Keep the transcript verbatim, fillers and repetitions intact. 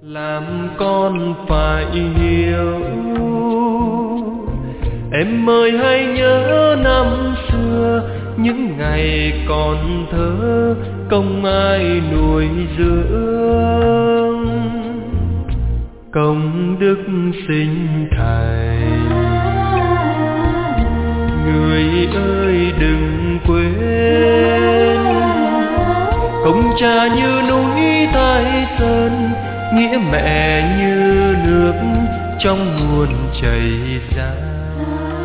Làm con phải hiểu, em ơi hãy nhớ năm xưa, những ngày còn thơ công ai nuôi dưỡng, công đức sinh thầy. Người ơi đừng quên, công cha như núi Thái Sơn, nghĩa mẹ như nước trong nguồn chảy ra.